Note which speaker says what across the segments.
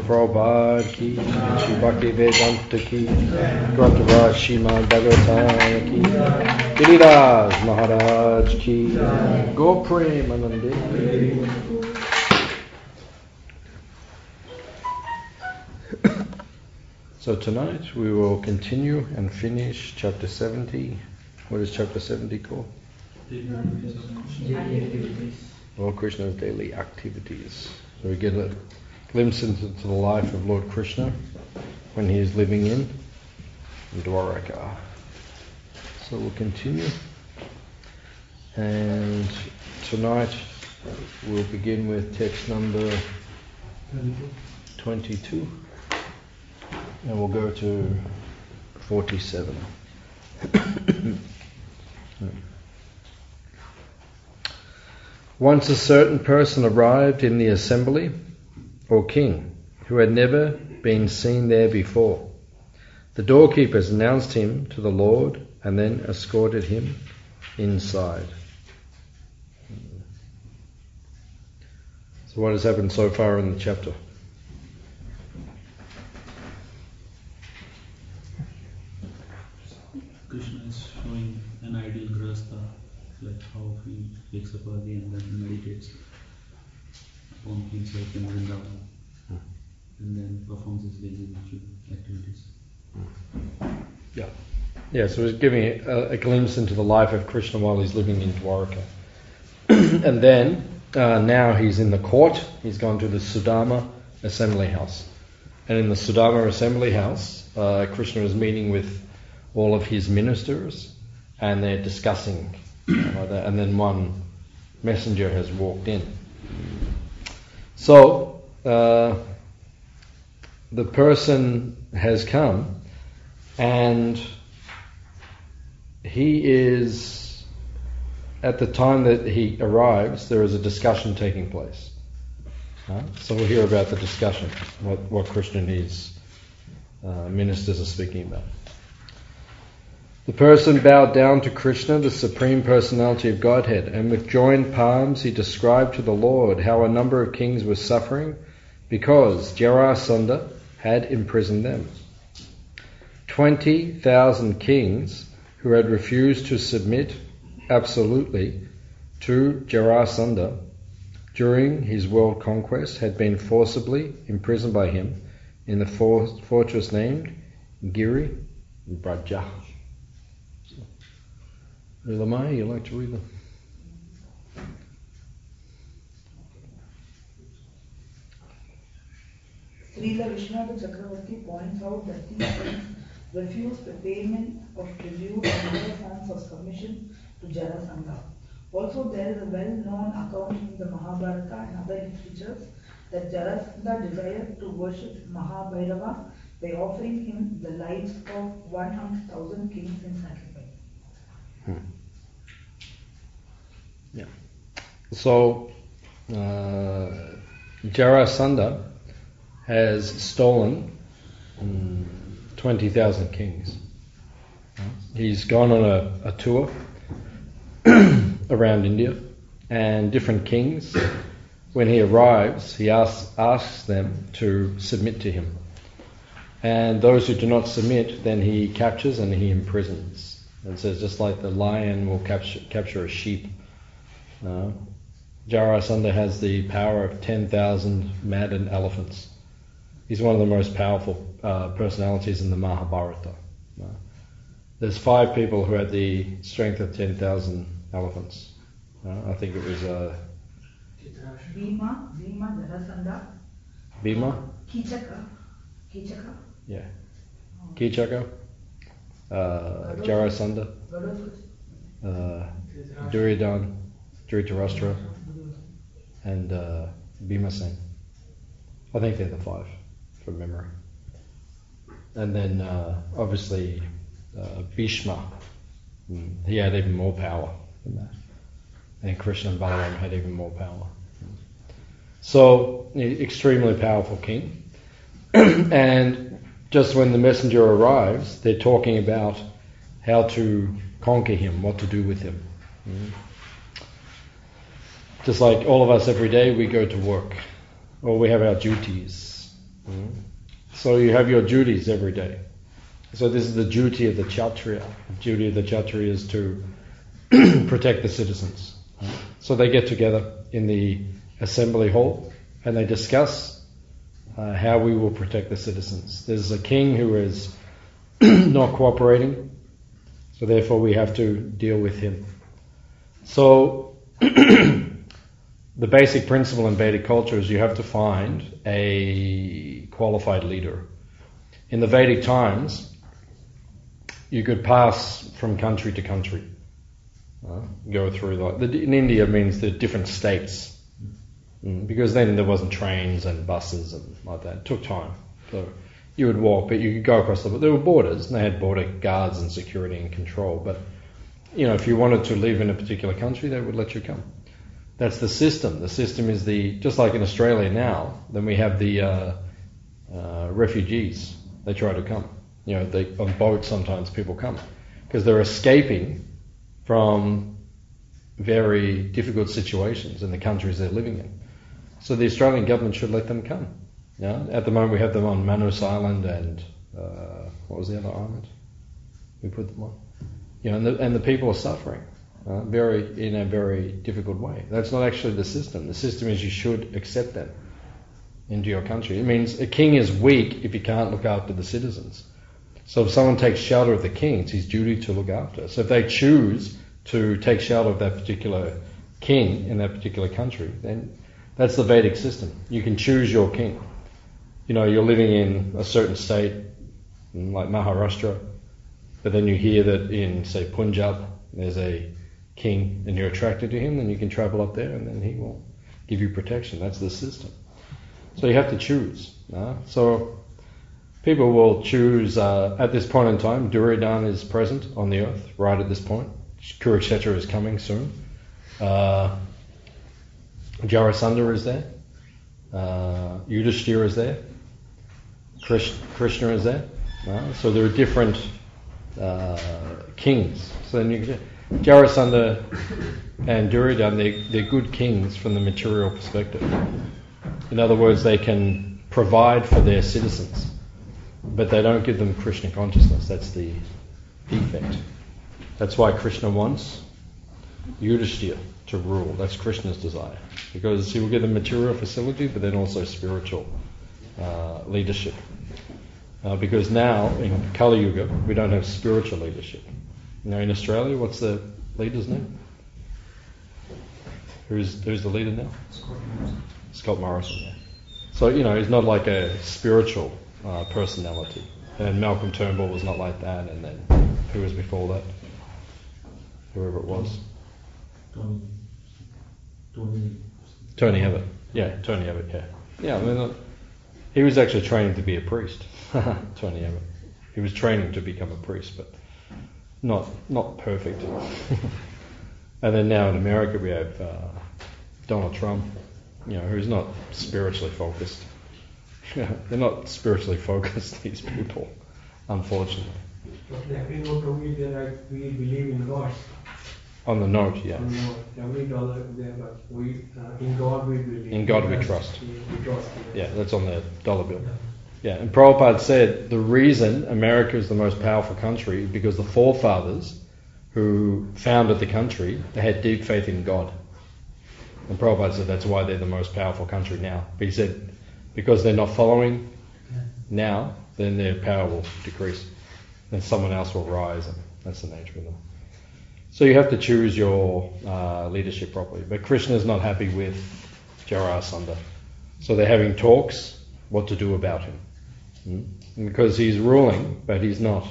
Speaker 1: Prabhupada ki, Shri Bhakti Vedanta ki, Grantaraj Srimad Bhagavatam ki, Giriraj Maharaj ki, Gopre Manande. So tonight we will continue and finish chapter 70. What is chapter 70 called? Lord Krishna's daily activities. So we get a glimpse into the life of Lord Krishna when he is living in Dwaraka. So we'll continue. And tonight we'll begin with text number 22. And we'll go to 47. Once a certain person arrived in the assembly, or king, who had never been seen there before. The doorkeepers announced him to the Lord and then escorted him inside. So what has happened so far in the chapter?
Speaker 2: Krishna is showing an ideal grahastha, like how he wakes up early and then meditates upon himself in Vrindavan, and then performs his daily ritual activities.
Speaker 1: Yeah. So he's giving a glimpse into the life of Krishna while he's living in Dwaraka. And then, now he's in the court. He's gone to the Sudama assembly house. And in the Sudama assembly house, Krishna is meeting with all of his ministers, and they're discussing like that. And then one messenger has walked in. So the person has come, and he is, at the time that he arrives, there is a discussion taking place. So we'll hear about the discussion, what Krishna and his ministers are speaking about. The person bowed down to Krishna, the Supreme Personality of Godhead, and with joined palms he described to the Lord how a number of kings were suffering because Jarasandha had imprisoned them. 20,000 kings who had refused to submit absolutely to Jarasandha during his world conquest had been forcibly imprisoned by him in the fortress named Giri Braja. Lamai, you like to read them?
Speaker 3: Srila Vishwanath Chakravarti points out that these kings refused the payment of tribute and other forms of submission to Jarasandha. Also, there is a well-known account in the Mahabharata and other literatures that Jarasandha desired to worship Mahabhairava by offering him the lives of 100,000 kings in sacrifice.
Speaker 1: Yeah. So Jarasandha has stolen 20,000 kings. He's gone on a tour around India, and different kings, when he arrives, he asks them to submit to him. And those who do not submit, then he captures and he imprisons. And says, just like the lion will capture a sheep, Jarasandha has the power of 10,000 maddened elephants. He's one of the most powerful personalities in the Mahabharata. There's 5 people who had the strength of 10,000 elephants. I think it was
Speaker 3: Bhima, Jarasandha.
Speaker 1: Bhima?
Speaker 3: Kichaka.
Speaker 1: Yeah. Kichaka. Jarasandha. Duryodhana, Dhritarashtra, and Bhimasen. I think they're the 5 from memory. And then obviously Bhishma, he had even more power than that. And Krishna and Balaram had even more power. So, extremely powerful king. And just when the messenger arrives, they're talking about how to conquer him, what to do with him. Just like all of us every day, we go to work, or we have our duties. So you have your duties every day. So this is the duty of the Kshatriya. The duty of the Kshatriya is to protect the citizens. So they get together in the assembly hall and they discuss how we will protect the citizens. There's a king who is not cooperating, so therefore we have to deal with him. So the basic principle in Vedic culture is you have to find a qualified leader. In the Vedic times, you could pass from country to country. Go through, in India means the different states. Because then there wasn't trains and buses and like that. It took time. So you would walk, but you could go across there were borders, and they had border guards and security and control. But, if you wanted to live in a particular country, they would let you come. That's the system. The system is just like in Australia now, then we have the refugees. They try to come. On boats sometimes people come. Because they're escaping from very difficult situations in the countries they're living in. So the Australian government should let them come. At the moment we have them on Manus Island and what was the other island we put them on? And the people are suffering in a very difficult way. That's not actually the system. The system is you should accept them into your country. It means a king is weak if he can't look after the citizens. So if someone takes shelter of the king, it's his duty to look after. So if they choose to take shelter of that particular king in that particular country, then that's the Vedic system. You can choose your king. You're living in a certain state, like Maharashtra, but then you hear that in, say, Punjab, there's a king and you're attracted to him, then you can travel up there and then he will give you protection. That's the system. So you have to choose. So people will choose, at this point in time, Duryodhana is present on the earth, right at this point. Kurukshetra is coming soon. Jarasandha is there. Yudhishthira is there. Krishna is there. So there are different kings. So then Jarasandha and Duryodhana, they're good kings from the material perspective. In other words, they can provide for their citizens, but they don't give them Krishna consciousness. That's the defect. That's why Krishna wants Yudhishthira to rule. That's Krishna's desire, because he will give them material facility, but then also spiritual leadership. Because now in Kali Yuga we don't have spiritual leadership. In Australia, what's the leader's name? Who's the leader now? Scott Morrison. Yeah. So he's not like a spiritual personality. And Malcolm Turnbull was not like that. And then who was before that? Whoever it was. Tony Abbott. Yeah, Tony Abbott. Yeah. Yeah. I mean, he was actually training to be a priest. Tony Abbott. He was training to become a priest, but not perfect. And then now in America we have Donald Trump, who's not spiritually focused. They're not spiritually focused, these people, unfortunately.
Speaker 4: But every note over there, we believe in God.
Speaker 1: On the note, yeah.
Speaker 4: On the note, every dollar there, but in God we believe.
Speaker 1: In God we trust.
Speaker 4: We trust.
Speaker 1: Yeah, that's on the dollar bill. Yeah, and Prabhupada said the reason America is the most powerful country is because the forefathers who founded the country, they had deep faith in God. And Prabhupada said that's why they're the most powerful country now. But he said because they're not following now, then their power will decrease. Then someone else will rise, and that's the nature of them. So you have to choose your leadership properly. But Krishna's not happy with Jarasandha. So they're having talks what to do about him. Because he's ruling, but he's not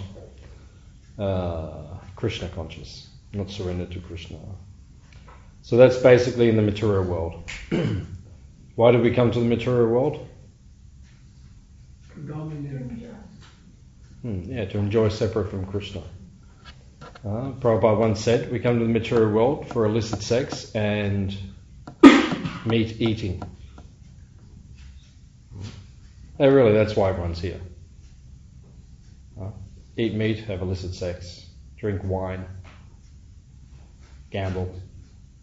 Speaker 1: Krishna conscious, not surrendered to Krishna. So that's basically in the material world. Why did we come to the material world? To enjoy separate from Krishna. Prabhupada once said, we come to the material world for illicit sex and meat eating. Really, that's why everyone's here. Eat meat, have illicit sex, drink wine, gamble.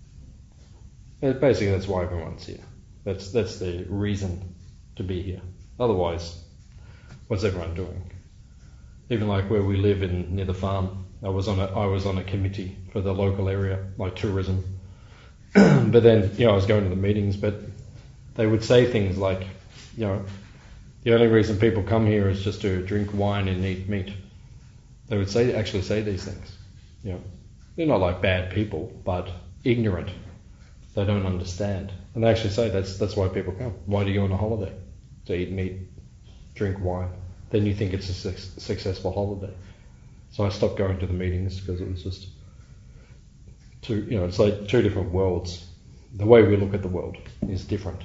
Speaker 1: Basically, that's why everyone's here. That's the reason to be here. Otherwise, what's everyone doing? Even like where we live near the farm, I was on a committee for the local area, like tourism. But then, I was going to the meetings, but they would say things like, the only reason people come here is just to drink wine and eat meat. They would actually say these things. They're not like bad people, but ignorant. They don't understand. And they actually say that's why people come. Why do you go on a holiday? To eat meat, drink wine. Then you think it's a successful holiday. So I stopped going to the meetings because it was just it's like two different worlds. The way we look at the world is different.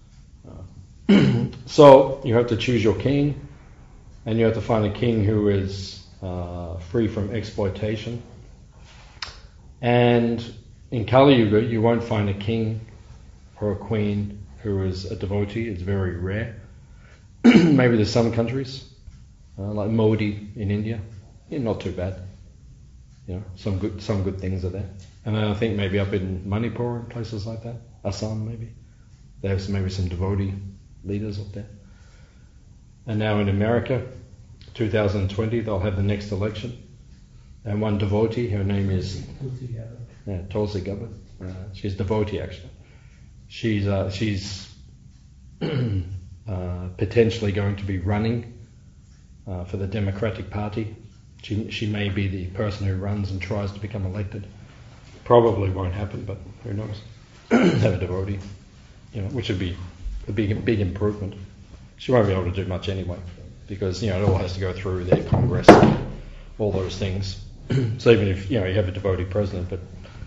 Speaker 1: So you have to choose your king, and you have to find a king who is free from exploitation. And in Kali Yuga, you won't find a king or a queen who is a devotee. It's very rare. Maybe there's some countries, like Modi in India. Not too bad. Some good things are there. And then I think maybe up in Manipur and places like that, Assam maybe, there's maybe some devotee leaders up there. And now in America, 2020, they'll have the next election. And one devotee, her name is Tulsi Gabbard. She's a devotee actually. She's potentially going to be running for the Democratic Party. She may be the person who runs and tries to become elected. Probably won't happen, but who knows? Have a devotee, which would be a big improvement. She won't be able to do much anyway, because it all has to go through their Congress, all those things. So even if you have a devotee president, but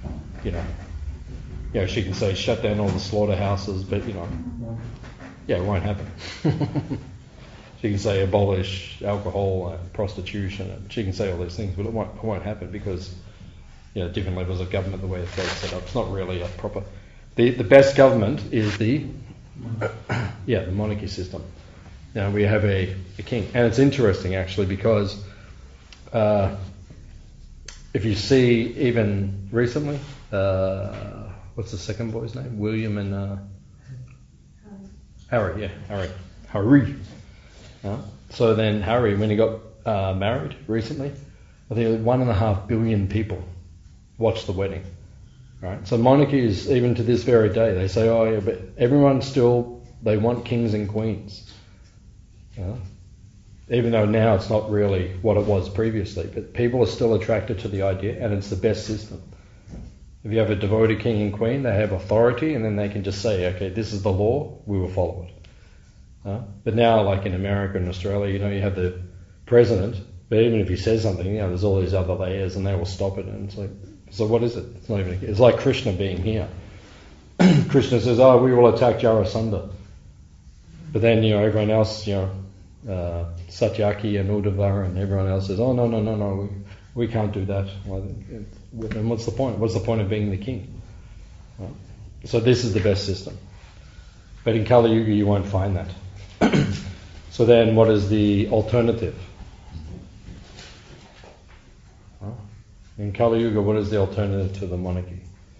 Speaker 1: she can say shut down all the slaughterhouses, but it won't happen. She can say abolish alcohol, prostitution. She can say all these things, but it won't happen because different levels of government, the way it's set up. It's not really a proper. The best government is the monarchy system. Now we have a king, and it's interesting actually because if you see even recently, what's the second boy's name? William and Harry. Harry. So then Harry, when he got married recently, I think 1.5 billion people watched the wedding. Right? So monarchy is, even to this very day, they say, but everyone they want kings and queens. Even though now it's not really what it was previously, but people are still attracted to the idea, and it's the best system. If you have a devoted king and queen, they have authority, and then they can just say, okay, this is the law, we will follow it. But now, like in America and Australia, you have the president, but even if he says something, there's all these other layers, and they will stop it. And it's like, so what is it? It's not even. It's like Krishna being here. Krishna says, we will attack Jarasandha. But then, everyone else, Satyaki and Uddhava and everyone else says, no, we can't do that. Well, then what's the point? What's the point of being the king? So this is the best system. But in Kali Yuga, you won't find that. So then what is the alternative? In Kali Yuga, what is the alternative to the monarchy?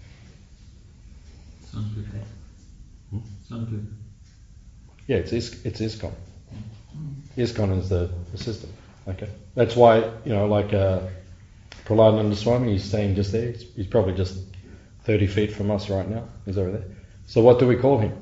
Speaker 2: Sankirtan.
Speaker 1: Yeah, it's ISKCON. ISKCON is the system. Okay, that's why like Prahladananda Swami, he's staying just there. He's probably just 30 feet from us right now. He's over there. So what do we call him?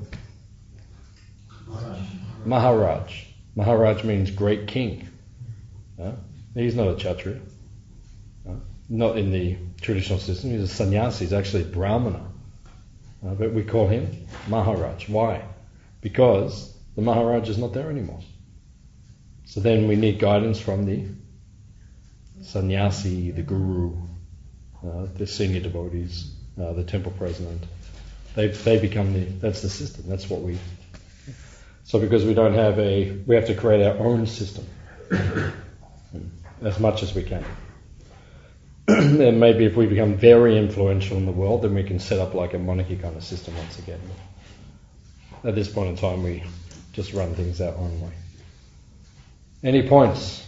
Speaker 1: Maharaj. Maharaj means great king. He's not a Kshatriya. Not in the traditional system. He's a sannyasi. He's actually a Brahmana. But we call him Maharaj. Why? Because the Maharaj is not there anymore. So then we need guidance from the sannyasi, the guru, the senior devotees, the temple president. They become that's the system. That's what we. So because we don't have we have to create our own system as much as we can. And maybe if we become very influential in the world, then we can set up like a monarchy kind of system once again. At this point in time, we just run things our own way. Any points?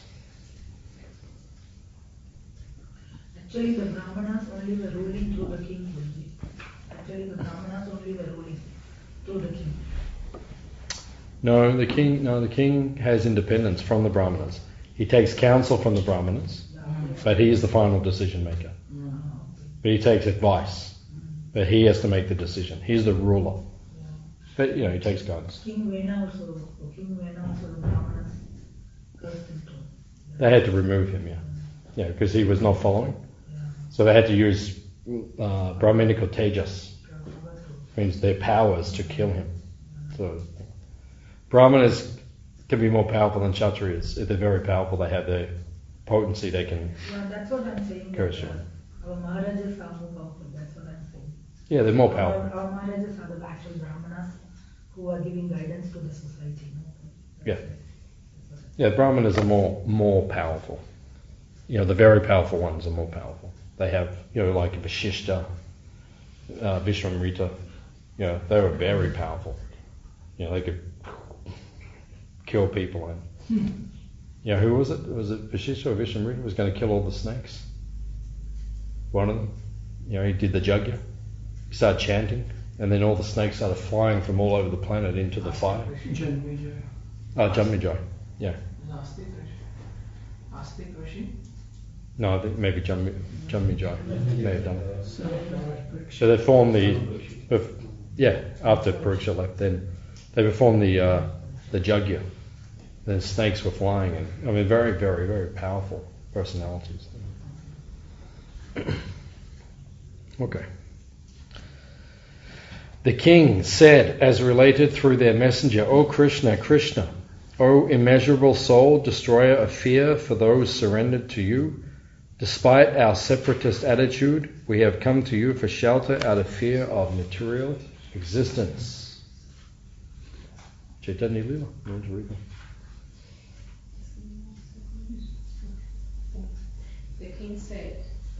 Speaker 3: Actually, the Brahmanas only were ruling through the king. Actually, the Brahmanas only were ruling through the king.
Speaker 1: No, the king has independence from the Brahmanas. He takes counsel from the Brahmanas, but he is the final decision maker. But he takes advice, but he has to make the decision. He's the ruler. But he takes guidance.
Speaker 3: King Vena also the Brahmanas cursed him too.
Speaker 1: They had to remove him, because he was not following. So they had to use Brahminical Tejas, means their powers to kill him. So Brahmanas can be more powerful than Kshatriyas. If they're very powerful, they have their potency, they can
Speaker 3: Yeah, that's what I'm saying.
Speaker 1: curse you.
Speaker 3: Our Maharajas are more powerful, that's what I'm saying.
Speaker 1: Yeah, they're more powerful.
Speaker 3: Our Maharajas are the actual Brahmanas who are giving guidance to the society.
Speaker 1: Yeah. Yeah, Brahmanas are more powerful. The very powerful ones are more powerful. They have, like Vashishta, Vishwamrita, they were very powerful. They could kill people. And who was it? Was it Vashishta or Vishwamrita was going to kill all the snakes? One of them. He did the yajna. He started chanting, and then all the snakes started flying from all over the planet into the fire. Janmejaya. Yeah. No, I think maybe Janmejaya may have done it. So they formed after Pariksha left, then they performed the yajna. Then snakes were flying, and very, very, very powerful personalities. Okay. The king said, as related through their messenger, O Krishna, Krishna, O immeasurable soul, destroyer of fear for those surrendered to you, despite our separatist attitude, we have come to you for shelter out of fear of material existence. Chaitanya Lila, you want to read that?
Speaker 5: The king said,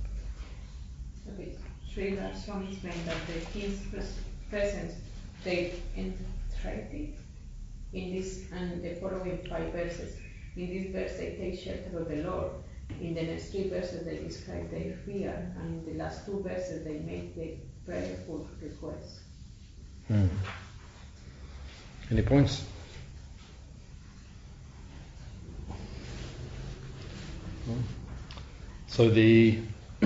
Speaker 5: Sridhar Swami explained that the king's presence take entreaty in this and the following 5 verses. In this verse they take shelter of the Lord. In the next 3 verses they describe their fear, and in the last 2 verses they make the prayerful request.
Speaker 1: Any points? So the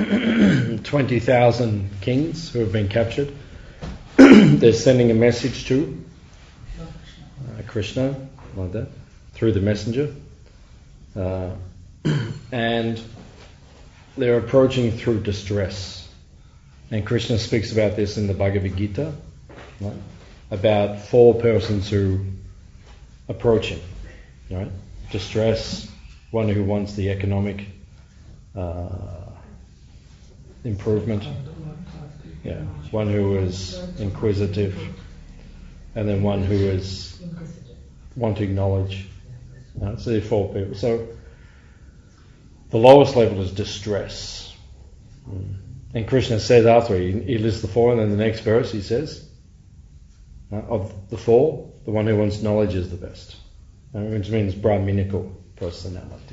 Speaker 1: 20,000 kings who have been captured, they're sending a message to Krishna, like that, through the messenger. And they're approaching through distress. And Krishna speaks about this in the Bhagavad Gita, right? About 4 persons who approach him, right? Distress, one who wants the economic improvement, one who is inquisitive, and then one who is wanting knowledge. So there are 4 people. So the lowest level is distress. And Krishna says after he lists the 4, and then the next verse he says, of the 4, the one who wants knowledge is the best. Which means Brahminical personality.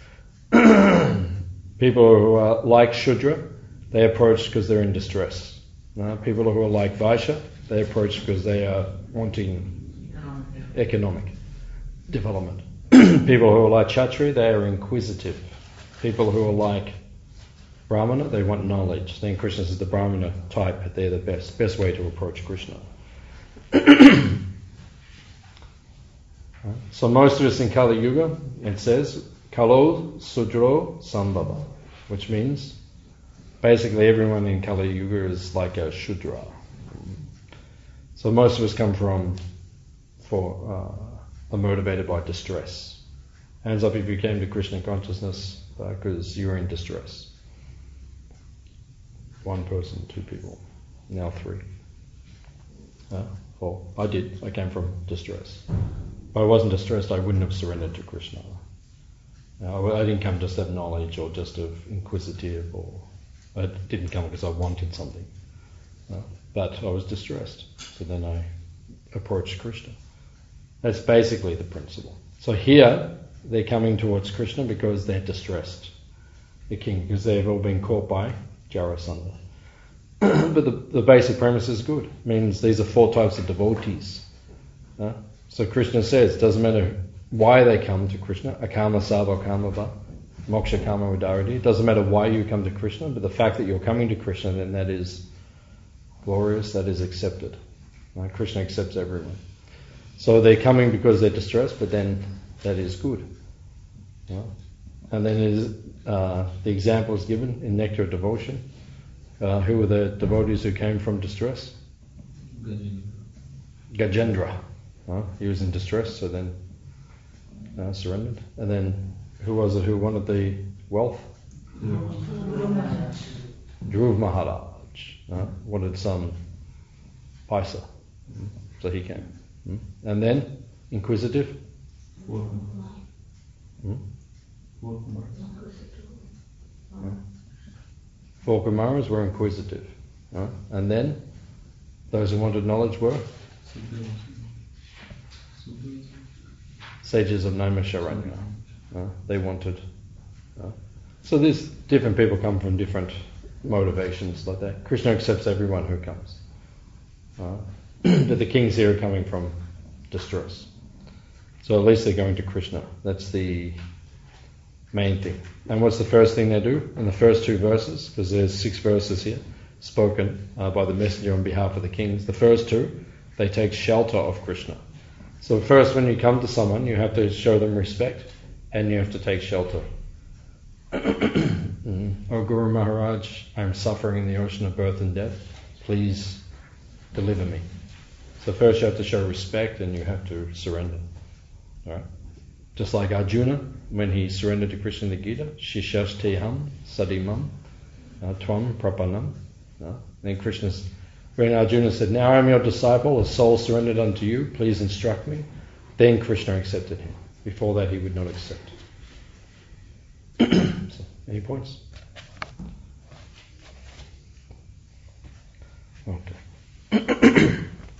Speaker 1: People who are like Shudra, they approach because they're in distress. People who are like Vaishya, they approach because they are wanting economic development. People who are like Kshatriya, they are inquisitive. People who are like Brahmana, they want knowledge. Then Krishna says the Brahmana type, they're the best way to approach Krishna. So most of us in Kali Yuga, it says, Kalo Sudro Sambhava, which means basically everyone in Kali Yuga is like a Shudra. So most of us come are motivated by distress. Hands up if you came to Krishna consciousness because you were in distress. 1 person, 2 people, now 3. 4. I did. I came from distress. If I wasn't distressed, I wouldn't have surrendered to Krishna. I didn't come just of knowledge or just of inquisitive, or I didn't come because I wanted something. But I was distressed. So then I approached Krishna. That's basically the principle. So here, they're coming towards Krishna because they're distressed. The king, because they've all been caught by Jarasandha. But the basic premise is good. It means these are 4 types of devotees. So Krishna says, doesn't matter why they come to Krishna, akama sava kama va, moksha kama udarati. It doesn't matter why you come to Krishna, but the fact that you're coming to Krishna, then that is glorious, that is accepted. Right? Krishna accepts everyone. So they're coming because they're distressed, but then that is good. Right? And then the example is given in Nectar of Devotion. Who were the devotees who came from distress? Gajendra. He was in distress, so then surrendered. And then who was it who wanted the wealth? Dhruv Maharaj. Wanted some paisa. So he came. And then inquisitive. Four Kumaras were inquisitive. And then those who wanted knowledge were sages of Naimisharanya. They wanted. So there's different people come from different motivations like that. Krishna accepts everyone who comes. But the kings here are coming from distress. So at least they're going to Krishna. That's the main thing. And what's the first thing they do? In the first 2 verses, because there's 6 verses here, spoken by the messenger on behalf of the kings. The first 2, they take shelter of Krishna. So first, when you come to someone, you have to show them respect, and you have to take shelter. Oh Guru Maharaj, I am suffering in the ocean of birth and death. Please deliver me. So first you have to show respect, and you have to surrender. All right? Just like Arjuna, when he surrendered to Krishna in the Gita, Shishasteham sadimam tvam prapanam. Then when Arjuna said, now I am your disciple, a soul surrendered unto you, please instruct me. Then Krishna accepted him. Before that he would not accept. So, any points? Okay.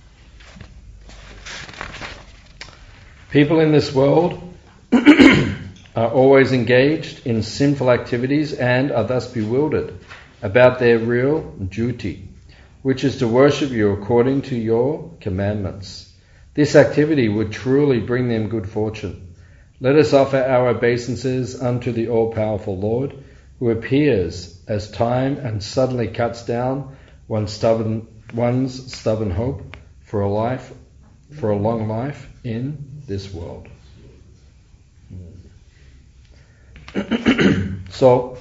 Speaker 1: People in this world are always engaged in sinful activities and are thus bewildered about their real duty, which is to worship you according to your commandments. This activity would truly bring them good fortune. Let us offer our obeisances unto the all-powerful Lord, who appears as time and suddenly cuts down one's stubborn hope for a long life in this world. So,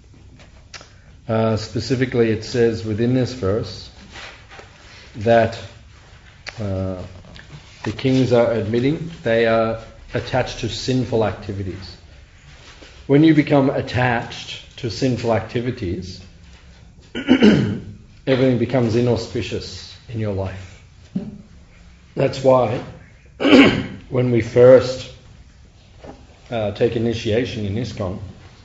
Speaker 1: specifically it says within this verse that the kings are admitting they are attached to sinful activities. When you become attached to sinful activities, everything becomes inauspicious in your life. That's why when we first take initiation in ISKCON,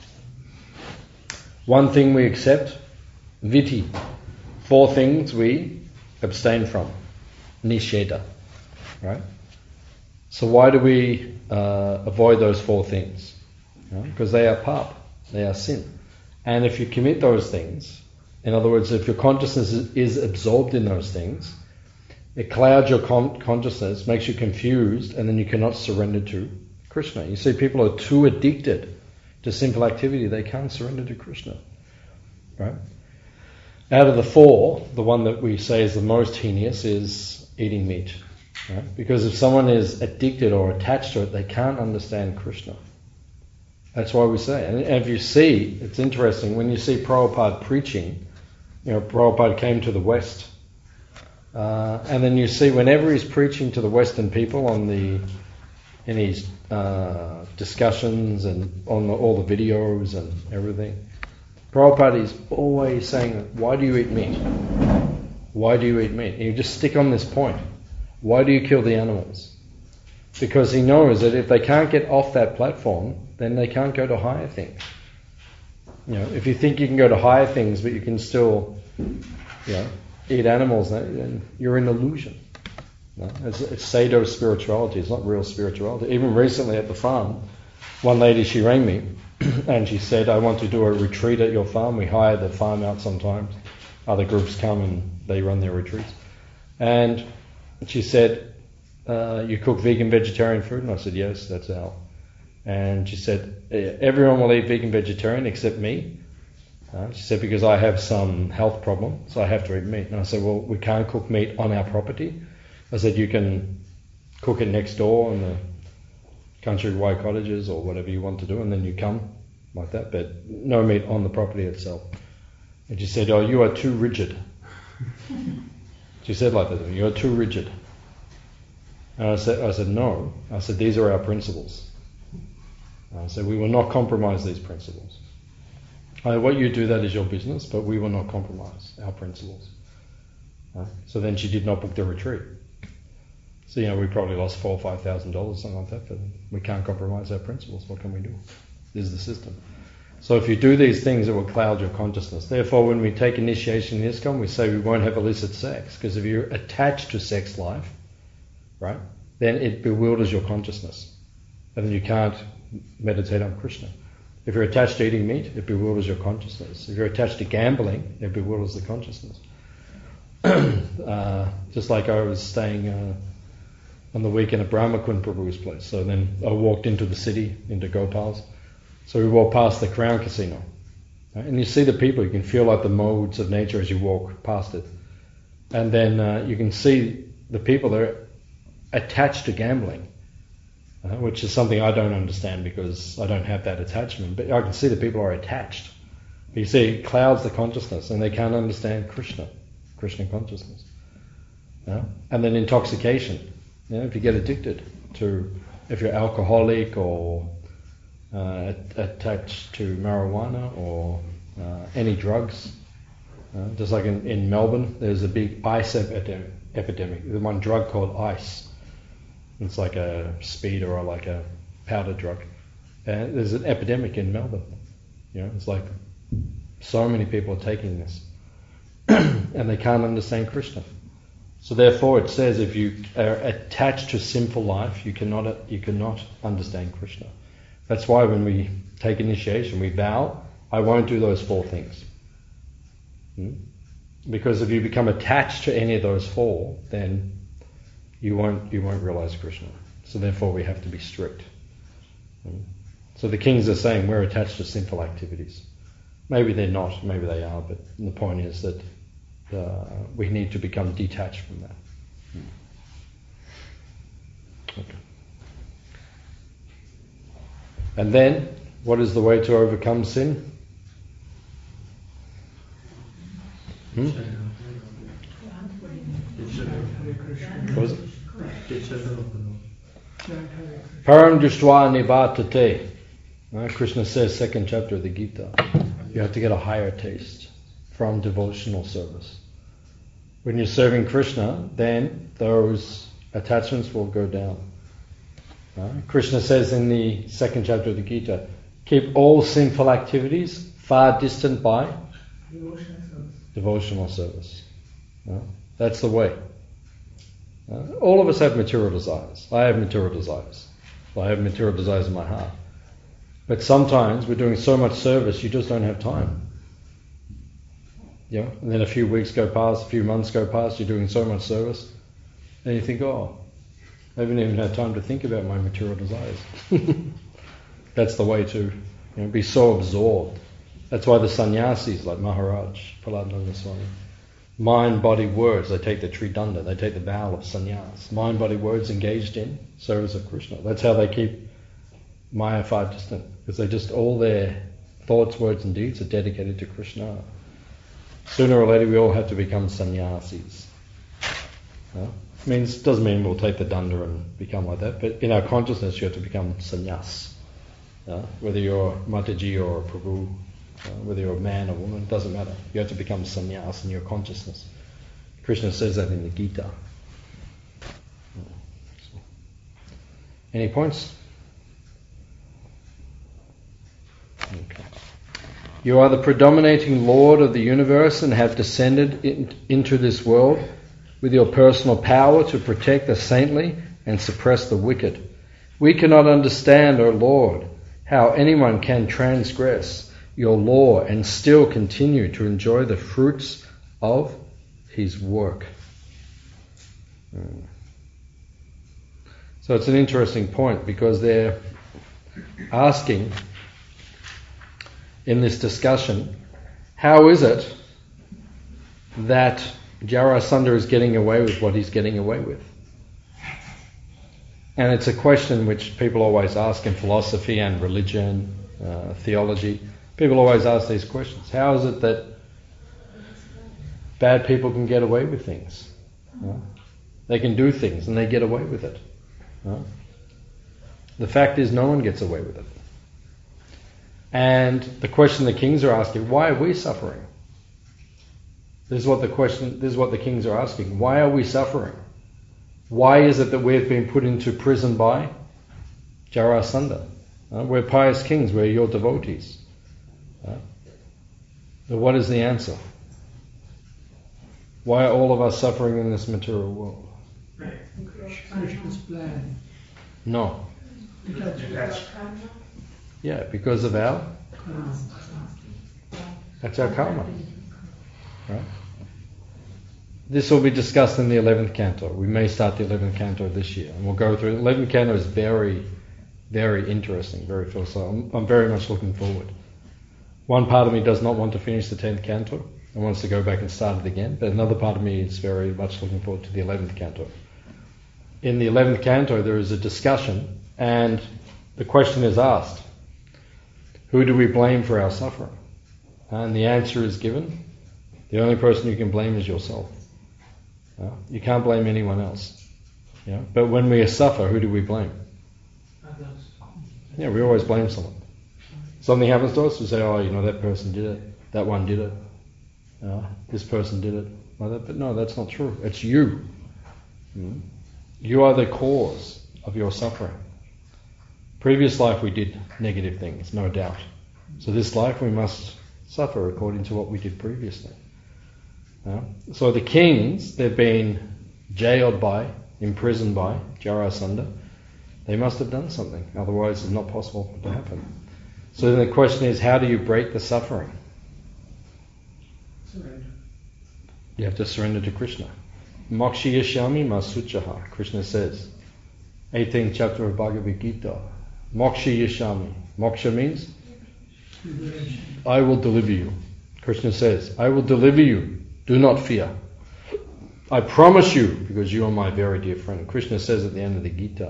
Speaker 1: one thing we accept, viti, 4 things we abstain from, nisheda, right? So why do we avoid those 4 things? Because they are pap, they are sin. And if you commit those things, in other words, if your consciousness is absorbed in those things, it clouds your consciousness, makes you confused, and then you cannot surrender to Krishna. You see, people are too addicted to sinful activity, they can't surrender to Krishna. Right? Out of the 4, the one that we say is the most heinous is eating meat. Right? Because if someone is addicted or attached to it, they can't understand Krishna. That's why we say. And if you see, it's interesting, when you see Prabhupada preaching, Prabhupada came to the West, and then you see whenever he's preaching to the Western people in his discussions and on all the videos and everything, Prabhupada is always saying, why do you eat meat? Why do you eat meat? And you just stick on this point. Why do you kill the animals? Because he knows that if they can't get off that platform, then they can't go to higher things. If you think you can go to higher things but you can still eat animals, then you're in illusion. It's pseudo spirituality, it's not real spirituality. Even recently at the farm, one lady, she rang me and she said, I want to do a retreat at your farm. We hire the farm out sometimes. Other groups come and they run their retreats. And she said, you cook vegan, vegetarian food? And I said, yes, that's our. And she said, everyone will eat vegan, vegetarian except me. She said, because I have some health problem, so I have to eat meat. And I said, well, we can't cook meat on our property. I said, you can cook it next door in the country white cottages or whatever you want to do, and then you come like that, but no meat on the property itself. And she said, oh, you are too rigid. She said like that, you are too rigid. And I said, no. I said, these are our principles. I said, we will not compromise these principles. What you do, that is your business, but we will not compromise our principles. So then she did not book the retreat. So, we probably lost $4,000 or $5,000, something like that, but we can't compromise our principles. What can we do? This is the system. So if you do these things, it will cloud your consciousness. Therefore, when we take initiation in ISKCON, we say we won't have illicit sex, because if you're attached to sex life, right, then it bewilders your consciousness. And then you can't meditate on Krishna. If you're attached to eating meat, it bewilders your consciousness. If you're attached to gambling, it bewilders the consciousness. Just like I was staying on the weekend at Brahmakund Prabhu's place. So then I walked into the city, into Gopal's. So we walked past the Crown Casino. Right? And you see the people, you can feel like the modes of nature as you walk past it. And then you can see the people that are attached to gambling. Which is something I don't understand because I don't have that attachment. But I can see the people are attached. But you see, it clouds the consciousness and they can't understand Krishna consciousness. And then intoxication. If you get addicted to, if you're alcoholic or attached to marijuana or any drugs. Just like in Melbourne, there's a big ice epidemic. There's one drug called ice. It's like a speed or like a powder drug. And there's an epidemic in Melbourne. It's like so many people are taking this. And they can't understand Krishna. So therefore it says if you are attached to sinful life, you cannot understand Krishna. That's why when we take initiation, we vow, I won't do those 4 things. Because if you become attached to any of those 4, then you won't realize Krishna. So therefore we have to be strict. So the kings are saying we're attached to sinful activities. Maybe they're not, maybe they are, but the point is that we need to become detached from that. Okay. And then, what is the way to overcome sin? What is it? Param Drishtva Nivartate. Krishna says, 2nd chapter of the Gita, you have to get a higher taste from devotional service. When you're serving Krishna, then those attachments will go down. Krishna says in the 2nd chapter of the Gita, keep all sinful activities far distant by devotional service. That's the way. All of us have material desires. I have material desires. I have material desires in my heart. But sometimes we're doing so much service, you just don't have time. And then a few weeks go past, a few months go past, you're doing so much service, and you think, oh, I haven't even had time to think about my material desires. That's the way to be so absorbed. That's why the sannyasis like Maharaj, Prahlad Swami, mind, body, words, they take the tridanda, they take the vow of sannyas. Mind, body, words engaged in service of Krishna. That's how they keep Maya far distant, because they just, all their thoughts, words and deeds are dedicated to Krishna. Sooner or later we all have to become sannyasis. Doesn't mean we'll take the danda and become like that, but in our consciousness you have to become sannyas. Whether you're Mataji or a Prabhu, whether you're a man or woman, it doesn't matter. You have to become sannyas in your consciousness. Krishna says that in the Gita. Any points? Okay. You are the predominating Lord of the universe and have descended into this world with your personal power to protect the saintly and suppress the wicked. We cannot understand, O Lord, how anyone can transgress your law and still continue to enjoy the fruits of his work. So it's an interesting point because they're asking in this discussion, how is it that Jarasandha is getting away with what he's getting away with? And it's a question which people always ask in philosophy and religion, theology. People always ask these questions. How is it that bad people can get away with things? They can do things and they get away with it. The fact is no one gets away with it. And the question the kings are asking, why are we suffering? This is what the kings are asking. Why are we suffering? Why is it that we've been put into prison by Jarasandha? We're pious kings, we're your devotees. So what is the answer? Why are all of us suffering in this material world?
Speaker 6: Krishna's plan.
Speaker 1: No. Yeah, because of that's our karma. Right? This will be discussed in the 11th canto. We may start the 11th canto this year, and we'll go through it. 11th canto is very, very interesting, very philosophical. I'm very much looking forward. One part of me does not want to finish the 10th canto and wants to go back and start it again, but another part of me is very much looking forward to the 11th canto. In the 11th canto, there is a discussion, and the question is asked, who do we blame for our suffering? And the answer is given. The only person you can blame is yourself. You can't blame anyone else. But when we suffer, who do we blame? Yeah, we always blame someone. Something happens to us, we say, that person did it, that one did it, this person did it, like that. But no, that's not true. It's you. You are the cause of your suffering. Previous life we did negative things, no doubt. So this life we must suffer according to what we did previously. So the kings, they've been jailed by, imprisoned by Jarasandha. They must have done something, otherwise it's not possible to happen. So then the question is, how do you break the suffering?
Speaker 6: Surrender.
Speaker 1: You have to surrender to Krishna. Mokshiyashyami masuchaha, Krishna says. 18th chapter of Bhagavad Gita. Mokshiyashyami. Moksha means?
Speaker 6: Liberation.
Speaker 1: I will deliver you. Krishna says, I will deliver you. Do not fear. I promise you, because you are my very dear friend. Krishna says at the end of the Gita.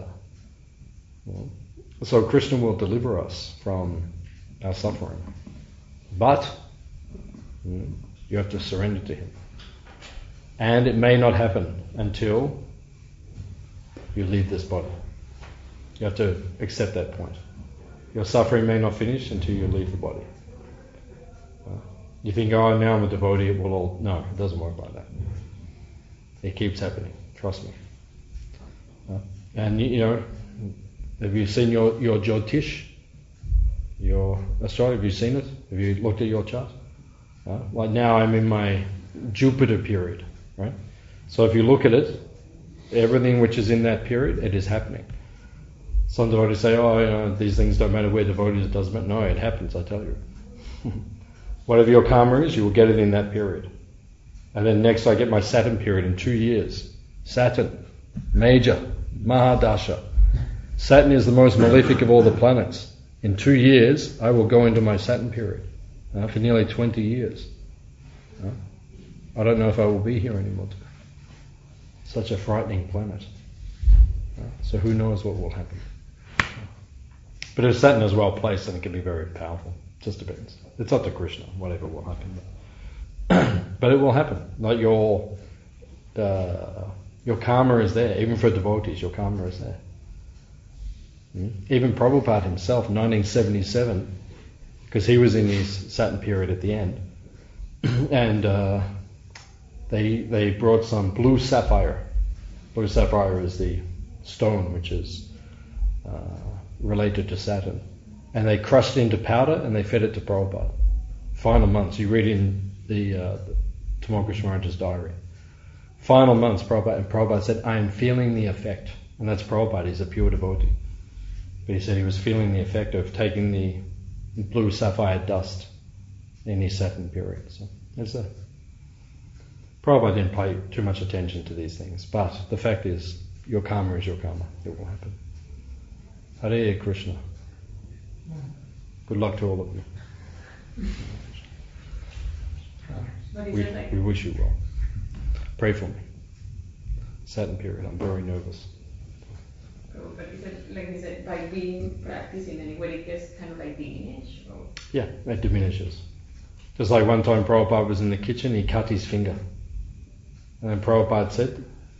Speaker 1: So Krishna will deliver us from our suffering. But you have to surrender to him. And it may not happen until you leave this body. You have to accept that point. Your suffering may not finish until you leave the body. You think, now I'm a devotee, it will all... No, it doesn't work like that. It keeps happening, trust me. And have you seen your Jyotish? Your astrology, have you seen it? Have you looked at your chart? Like now I'm in my Jupiter period, right? So if you look at it, everything which is in that period, it is happening. Some devotees say, these things don't matter, we're devotees, it doesn't matter. No, it happens, I tell you. Whatever your karma is, you will get it in that period. And then next I get my Saturn period in 2 years. Saturn, major, Mahadasha. Saturn is the most malefic of all the planets. In 2 years, I will go into my Saturn period for nearly 20 years. I don't know if I will be here anymore. Such a frightening planet. So who knows what will happen. But if Saturn is well placed, then it can be very powerful. Just depends. It's up to Krishna, whatever will happen. But it will happen. Like your karma is there. Even for devotees, your karma is there. Even Prabhupada himself, 1977, because he was in his Saturn period at the end, and they brought some blue sapphire. Blue sapphire is the stone which is related to Saturn. And they crushed it into powder and they fed it to Prabhupada. Final months, you read in the Tamal Krishna Maharaj's diary. Final months, Prabhupada said, I am feeling the effect. And that's Prabhupada, he's a pure devotee. But he said he was feeling the effect of taking the blue sapphire dust in his Saturn period. So Prabhupada didn't pay too much attention to these things. But the fact is, your karma is your karma. It will happen. Hare Krishna. Good luck to all of you.
Speaker 5: But is
Speaker 1: We,
Speaker 5: it like,
Speaker 1: we wish you well. Pray for me. Saturn period. I'm very nervous.
Speaker 5: but is it by being practicing anyway, it gets kind of like diminished? Or?
Speaker 1: Yeah, it diminishes. Just like one time Prabhupada was in the kitchen, he cut his finger. And then Prabhupada said,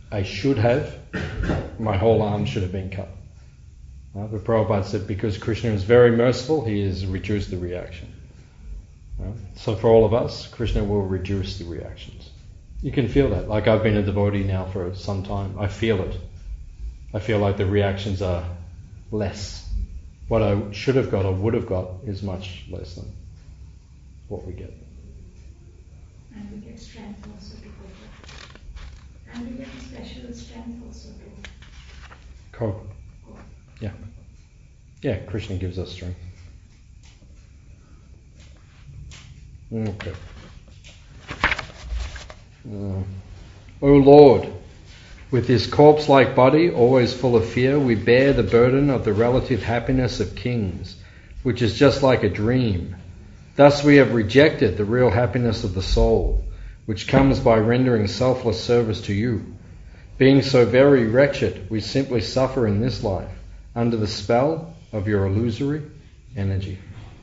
Speaker 1: my whole arm should have been cut. But Prabhupada said, because Krishna is very merciful, he has reduced the reaction. So for all of us, Krishna will reduce the reactions. You can feel that. Like I've been a devotee now for some time. I feel it. I feel like the reactions are less. What I should have got or would have got is much less than what we get.
Speaker 7: And we get strength also to go for. And we get a special strength also to
Speaker 1: Cool.
Speaker 7: go.
Speaker 1: Yeah. Yeah, Krishna gives us strength. Okay. O Lord, with this corpse-like body, always full of fear, we bear the burden of the relative happiness of kings, which is just like a dream. Thus we have rejected the real happiness of the soul, which comes by rendering selfless service to you. Being so very wretched, we simply suffer in this life, under the spell of your illusory energy.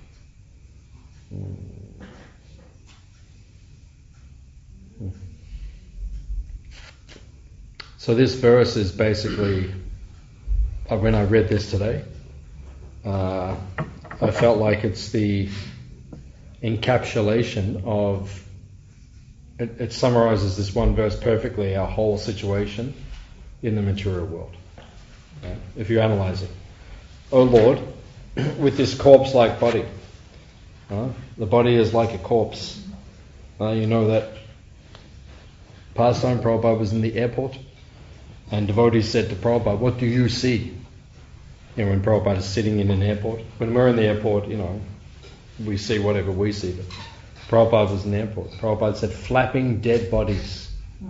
Speaker 1: So this verse is basically, when I read this today, I felt like it's the encapsulation of, it summarizes this one verse perfectly, our whole situation in the material world. Okay? If you analyze it. O Lord, with this corpse-like body, the body is like a corpse. You know that pastime Prabhupada was in the airport, and devotees said to Prabhupada, what do you see? You know, when Prabhupada is sitting in an airport. When we're in the airport, you know, we see whatever we see. But Prabhupada was in the airport. Prabhupada said, flapping dead bodies.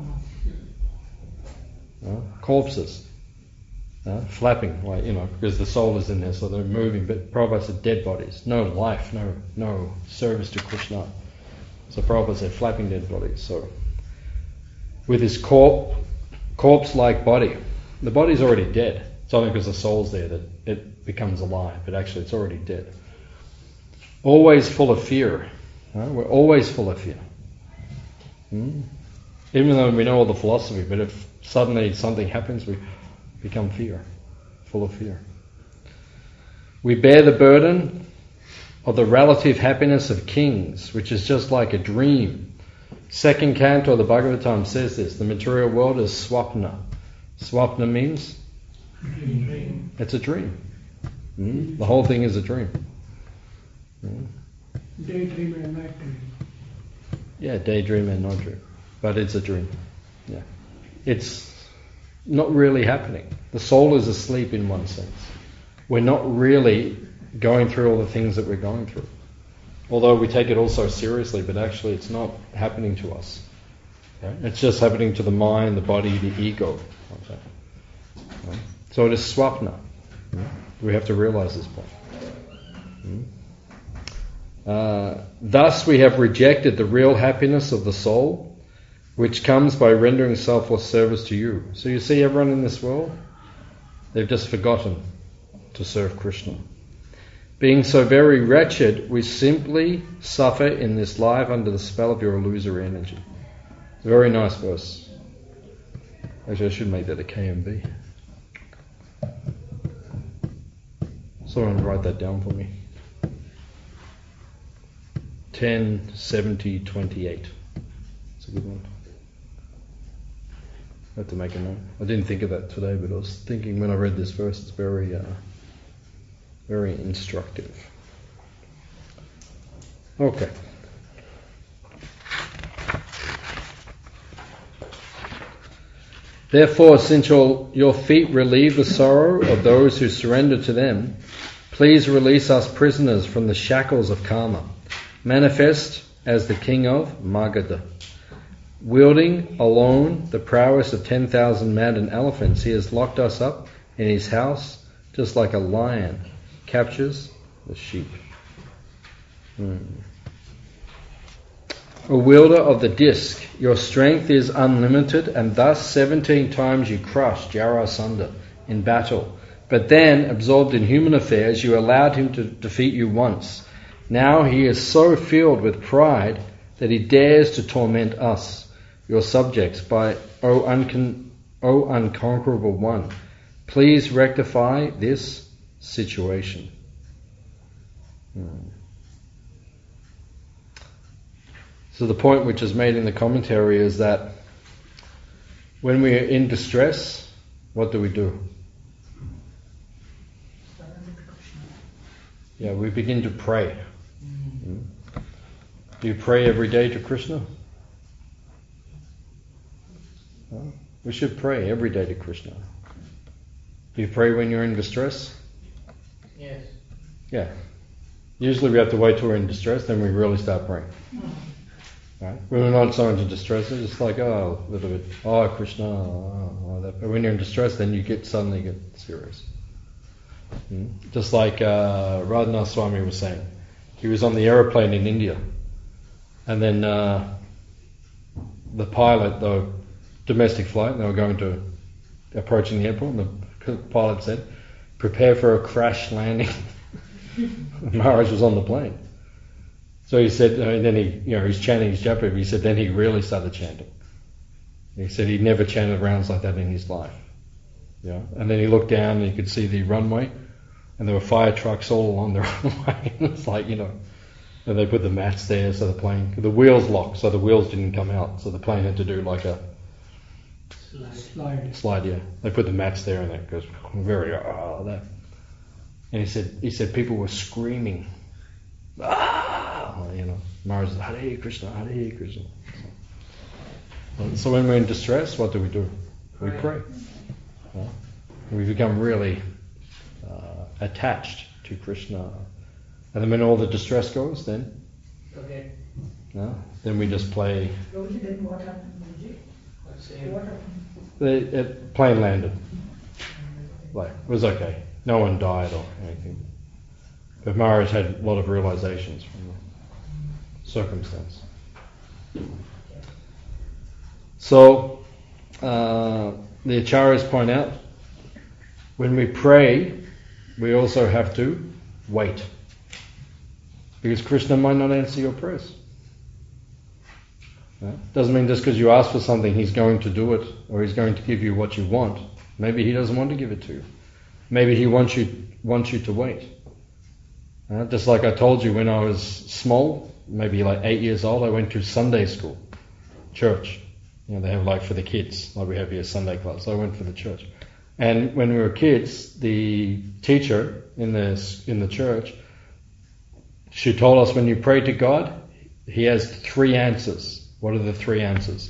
Speaker 1: Corpses. Flapping, like, you know, because the soul is in there, so they're moving. But Prabhupada said dead bodies. No life, no service to Krishna. So Prabhupada said flapping dead bodies. So with his corpse-like body, the body's already dead. It's only because the soul's there that it becomes alive, but actually it's already dead. Always full of fear. We're always full of fear. Even though we know all the philosophy, but if suddenly something happens, we become full of fear. We bear the burden of the relative happiness of kings, which is just like a dream. Second canto of the Bhagavatam says this, the material world is swapna. Swapna means?
Speaker 6: Dream.
Speaker 1: It's a dream. The whole thing is a dream.
Speaker 6: Daydream and night dream.
Speaker 1: Yeah, daydream and night dream. But it's a dream. Yeah. It's not really happening. The soul is asleep in one sense. We're not really going through all the things that we're going through. Although we take it all so seriously, but actually it's not happening to us. Okay? It's just happening to the mind, the body, the ego. Okay? So it is swapna. We have to realize this point. Thus we have rejected the real happiness of the soul, which comes by rendering selfless service to you. So you see everyone in this world, they've just forgotten to serve Krishna. Being so very wretched, we simply suffer in this life under the spell of your illusory energy. It's a very nice verse. Actually, I should make that a KMB. Someone write that down for me. 107028. It's a good one. I have to make a note. I didn't think of that today, but I was thinking when I read this verse, it's very instructive. Okay. Therefore, since your feet relieve the sorrow of those who surrender to them, please release us prisoners from the shackles of karma. Manifest as the king of Magadha. Wielding alone the prowess of 10,000 maddened elephants, he has locked us up in his house just like a lion captures the sheep. A wielder of the disc, your strength is unlimited, and thus 17 times you crushed Jarasandha in battle. But then, absorbed in human affairs, you allowed him to defeat you once. Now he is so filled with pride that he dares to torment us, your subjects, by, O unconquerable one, please rectify this situation. So the point which is made in the commentary is that when we are in distress, what do? Yeah, we begin to pray. Do you pray every day to Krishna? We should pray every day to Krishna. Do you pray when you're in distress?
Speaker 6: Yes.
Speaker 1: Yeah. Usually we have to wait till we're in distress, then we really start praying. Right? When we're not so into distress, it's just like, a little bit, Krishna, that. But when you're in distress, then you suddenly get serious. Just like Radhanath Swami was saying. He was on the aeroplane in India, and then the pilot, the domestic flight, they were approaching the airport, and the pilot said, prepare for a crash landing. Maharaj was on the plane. So he said, and then he's chanting his japa, he said then he really started chanting. He said he'd never chanted rounds like that in his life. Yeah. And then he looked down and he could see the runway, and there were fire trucks all along the runway. It's like, and they put the mats there so the wheels locked, so the wheels didn't come out. So the plane had to do like a slide, yeah. They put the mats there and that goes very, that. And he said people were screaming, Maharaj said, Hare Krishna, Hare Krishna. So when we're in distress, what do? We pray. We become really attached to Krishna. And then when all the distress goes, then then we just play.
Speaker 3: Then what happened, Guruji? What happened?
Speaker 1: The plane landed. It was okay. No one died or anything. But Maharaj had a lot of realizations from the circumstance. So the Acharyas point out, when we pray, we also have to wait. Because Krishna might not answer your prayers. Doesn't mean just because you ask for something he's going to do it, or he's going to give you what you want. Maybe he doesn't want to give it to you. Maybe he wants you to wait. Just like I told you, when I was small, maybe like 8 years old, I went to Sunday school, church. They have for the kids, like we have here Sunday class. So I went for the church. And when we were kids, the teacher in the church, she told us when you pray to God, he has 3 answers. What are the 3 answers?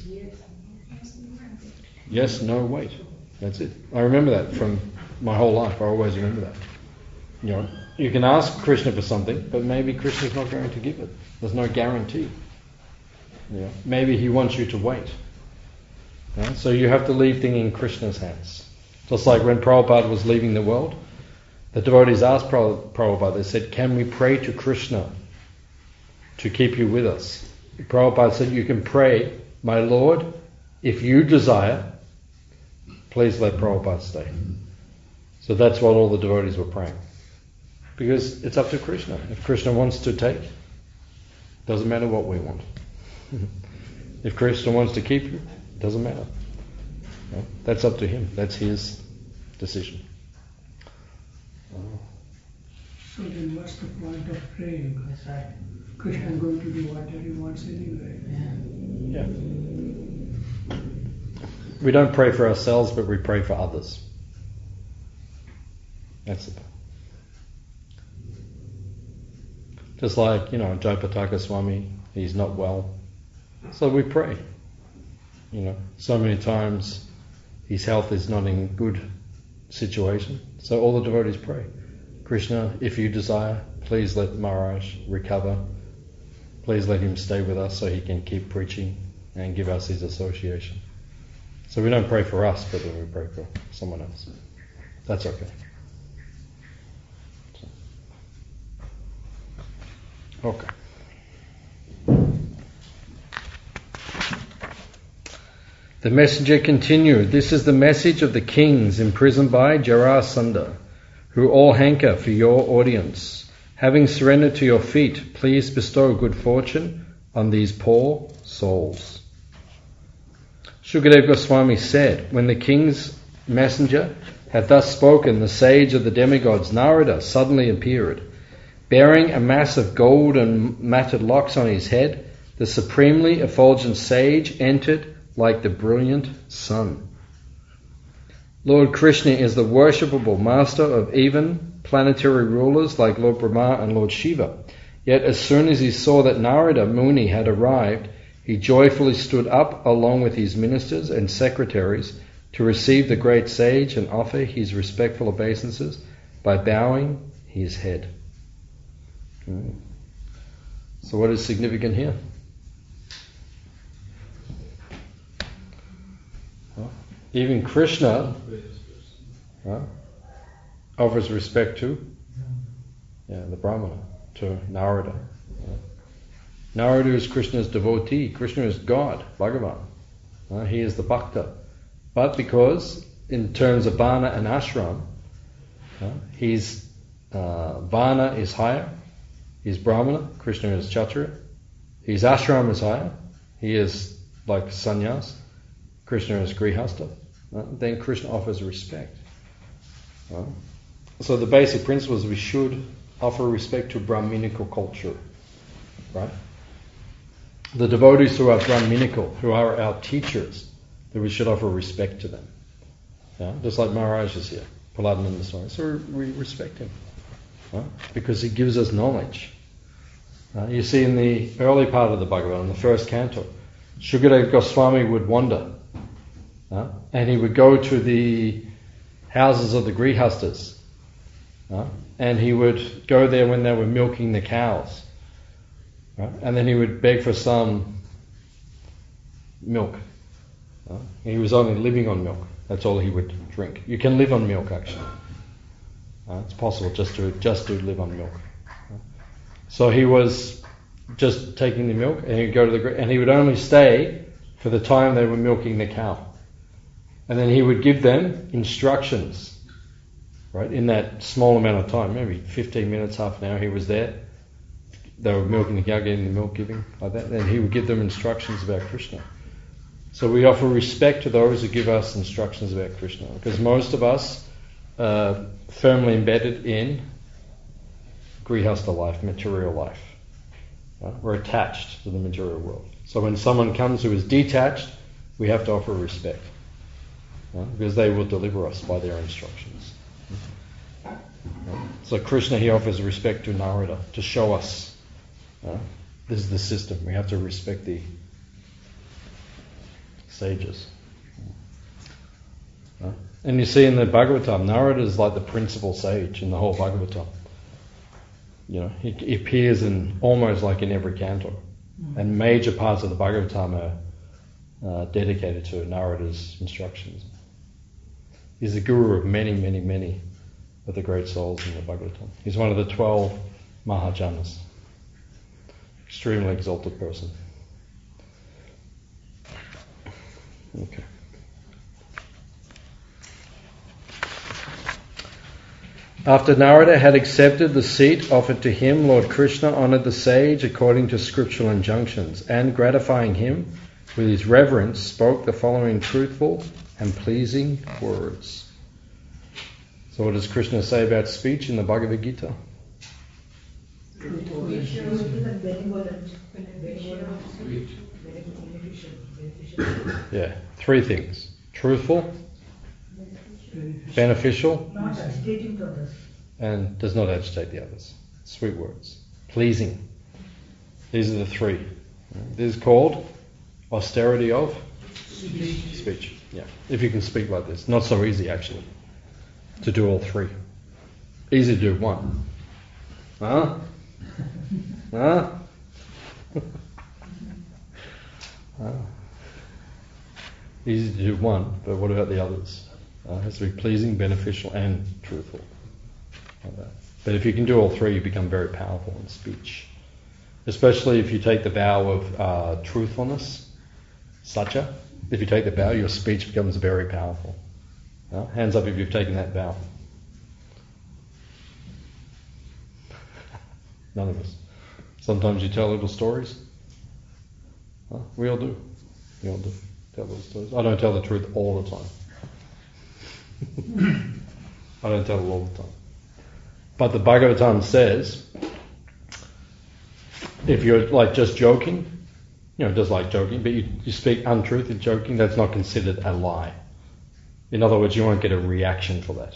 Speaker 1: Yes, no, wait. That's it. I remember that from my whole life. I always remember that. You can ask Krishna for something, but maybe Krishna's not going to give it. There's no guarantee. Maybe he wants you to wait. So you have to leave things in Krishna's hands. Just like when Prabhupada was leaving the world, the devotees asked Prabhupada, they said, can we pray to Krishna to keep you with us? Prabhupada said, you can pray, my Lord, if you desire, please let Prabhupada stay. So that's what all the devotees were praying. Because it's up to Krishna. If Krishna wants to take, doesn't matter what we want. If Krishna wants to keep you, doesn't matter. That's up to him. That's his decision.
Speaker 6: So then what's the point of praying? That's right. Krishna is going to do whatever he wants anyway.
Speaker 1: Yeah. We don't pray for ourselves, but we pray for others. That's the point. Just like, Jayapataka Swami, he's not well. So we pray. So many times his health is not in good situation. So all the devotees pray. Krishna, if you desire, please let Maharaj recover. Please let him stay with us so he can keep preaching and give us his association. So we don't pray for us, but then we pray for someone else. That's okay. Okay. The messenger continued, "This is the message of the kings imprisoned by Jarasandha, who all hanker for your audience. Having surrendered to your feet, please bestow good fortune on these poor souls." Shukadeva Goswami said, when the king's messenger had thus spoken, the sage of the demigods, Narada, suddenly appeared. Bearing a mass of gold and matted locks on his head, the supremely effulgent sage entered like the brilliant sun. Lord Krishna is the worshipable master of even planetary rulers like Lord Brahma and Lord Shiva. Yet as soon as he saw that Narada Muni had arrived, he joyfully stood up along with his ministers and secretaries to receive the great sage and offer his respectful obeisances by bowing his head. So what is significant here? Even Krishna offers respect to the Brahmana, to Narada. Narada is Krishna's devotee. Krishna is God, Bhagavan. He is the Bhakta. But because, in terms of Varna and Ashram, his Varna is higher, his Brahmana, Krishna is Kshatriya. His Ashram is higher, he is like sannyas, Krishna is Grihastha. Then Krishna offers respect. So the basic principle is we should offer respect to Brahminical culture. Right? The devotees who are Brahminical, who are our teachers, that we should offer respect to them. Just like Maharaj is here, Prahladananda Swami. So we respect him. Because he gives us knowledge. You see in the early part of the Bhagavatam, in the first canto, Shukadeva Goswami would wander. And he would go to the houses of the Grihastas. And he would go there when they were milking the cows. And then he would beg for some milk. He was only living on milk. That's all he would drink. You can live on milk, actually. It's possible just to live on milk. So he was just taking the milk, and he'd go to and he would only stay for the time they were milking the cow. And then he would give them instructions, right, in that small amount of time, maybe 15 minutes, half an hour he was there. They were milking the cow, getting the milk, giving, like that. Then he would give them instructions about Krishna. So we offer respect to those who give us instructions about Krishna, because most of us are firmly embedded in Grihastha life, material life. We're attached to the material world. So when someone comes who is detached, we have to offer respect. Because they will deliver us by their instructions. So Krishna, he offers respect to Narada to show us this is the system. We have to respect the sages. And you see in the Bhagavatam, Narada is like the principal sage in the whole Bhagavatam. He appears in almost like in every canto. And major parts of the Bhagavatam are dedicated to Narada's instructions. He's the guru of many, many, many of the great souls in the Bhagavatam. He's one of the 12 Mahajanas. Extremely exalted person. Okay. After Narada had accepted the seat offered to him, Lord Krishna honoured the sage according to scriptural injunctions, and gratifying him with his reverence, spoke the following truthful and pleasing words. So what does Krishna say about speech in the Bhagavad Gita? Yeah, 3 things. Truthful, beneficial,
Speaker 3: Not agitating to others.
Speaker 1: and does not agitate the others. Sweet words. Pleasing. These are the 3. This is called austerity of speech. Yeah. If you can speak like this. Not so easy, actually, to do all 3. Easy to do 1. Huh? Easy to do one, but what about the others? It has to be pleasing, beneficial, and truthful. Like that. But if you can do all three, you become very powerful in speech. Especially if you take the vow of truthfulness, satya. If you take the vow, your speech becomes very powerful. Hands up if you've taken that vow. None of us. Sometimes you tell little stories. We all do. We all do tell little stories. I don't tell the truth all the time. I don't tell it all the time. But the Bhagavatam says, if you're like just joking, just like joking, but you speak untruth in joking, that's not considered a lie. In other words, you won't get a reaction for that,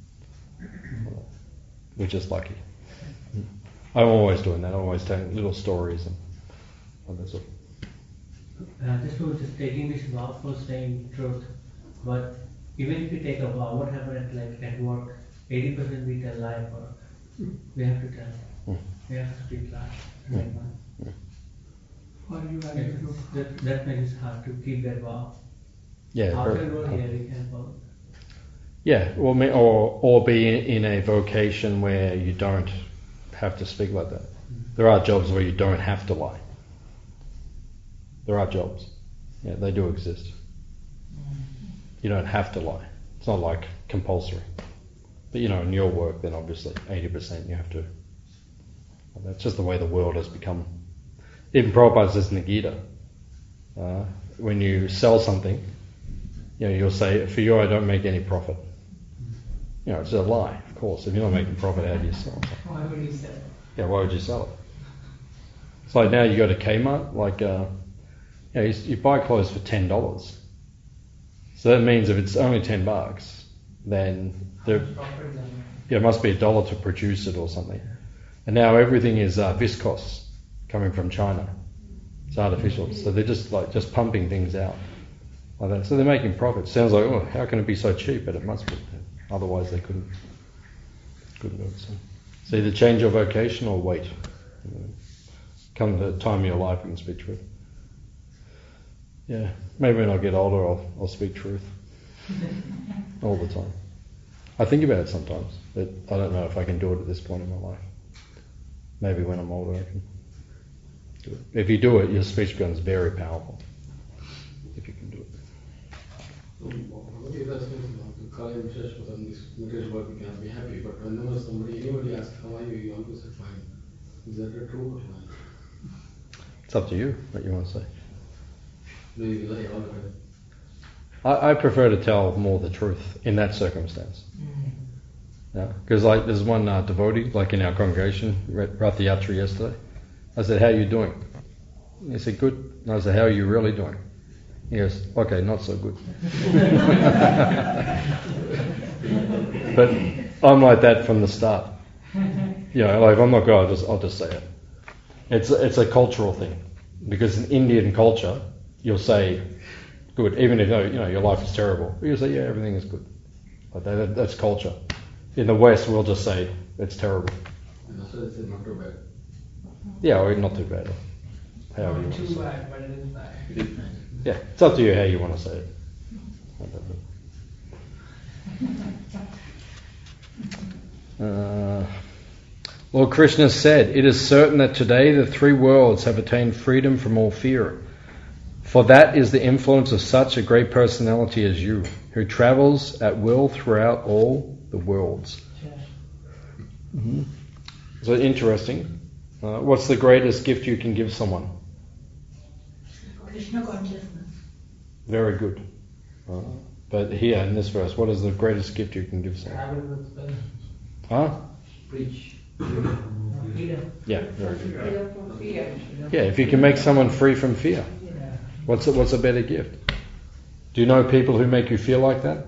Speaker 1: which is lucky. I'm always doing that. I'm always telling little stories and that's all.
Speaker 8: This was just taking this vow for saying truth, but even if you take a vow, what happens at work? 80% we tell lie at work. We have to tell. We have to speak lie.
Speaker 6: Or you have to
Speaker 8: That makes it hard to keep that vow.
Speaker 1: Yeah.
Speaker 8: After work, we can follow.
Speaker 1: Yeah, or be in a vocation where you don't have to speak like that. There are jobs where you don't have to lie. There are jobs. Yeah, they do exist. You don't have to lie. It's not like compulsory. But in your work, then obviously 80% you have to. That's just the way the world has become. Even Prabhupada says in the Gita, when you sell something, you'll say, for you I don't make any profit. It's a lie, of course. If you're not making profit, how do you sell it?
Speaker 8: Why would you sell it?
Speaker 1: Yeah, why would you sell it? It's like now you go to Kmart, you buy clothes for $10. So that means if it's only $10, then it must be $1 to produce it or something. And now everything is viscose, coming from China. It's artificial. So they're just pumping things out like that. So they're making profit. Sounds like, how can it be so cheap? But it must be. Otherwise they couldn't do it. So either change your vocation or wait. Come to the time of your life you can speak truth. Yeah, maybe when I get older I'll speak truth. All the time. I think about it sometimes, but I don't know if I can do it at this point in my life. Maybe when I'm older I can do it. If you do it, your speech becomes very powerful. If you can do it.
Speaker 9: This material work we cannot be happy, but whenever anybody asks how are you, you always say fine. Is that a true or fine?
Speaker 1: It's up to you what you want to say.
Speaker 9: Do you lie all the time?
Speaker 1: I prefer to tell more the truth in that circumstance. Because there's one devotee, like in our congregation, Ratha Yatra yesterday. I said, how are you doing? He said, good. And I said, how are you really doing? He goes, okay, not so good. But I'm like that from the start. Like if I'm not good, I'll just say it. It's a cultural thing. Because in Indian culture, you'll say good, even if your life is terrible. You'll say, yeah, everything is good. Like that's culture. In the West, we'll just say it's terrible.
Speaker 9: And also they say not too bad.
Speaker 1: Yeah, or not too bad. However you want to say it.
Speaker 8: bad, but it is bad.
Speaker 1: Yeah, it's up to you how you want to say it. Lord Krishna said, it is certain that today the three worlds have attained freedom from all fear. For that is the influence of such a great personality as you, who travels at will throughout all the worlds. Mm-hmm. So interesting. What's the greatest gift you can give someone?
Speaker 3: Krishna consciousness.
Speaker 1: Very good. But here in this verse, what is the greatest gift you can give someone? Huh?
Speaker 8: Preach.
Speaker 1: Yeah, very good.
Speaker 5: Freedom from fear.
Speaker 1: Yeah, if you can make someone free from fear, what's a better gift? Do you know people who make you feel like that?